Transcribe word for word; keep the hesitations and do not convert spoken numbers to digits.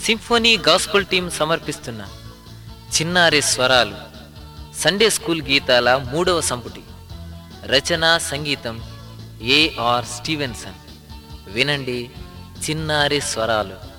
Symphony gospel team సమర్పిస్తున్న చిన్నారి స్వరాలు సండే స్కూల్ గీతాల మూడవ సంపుటి. రచన సంగీతం ఏఆర్ స్టీవెన్సన్. వినండి చిన్నారి స్వరాలు.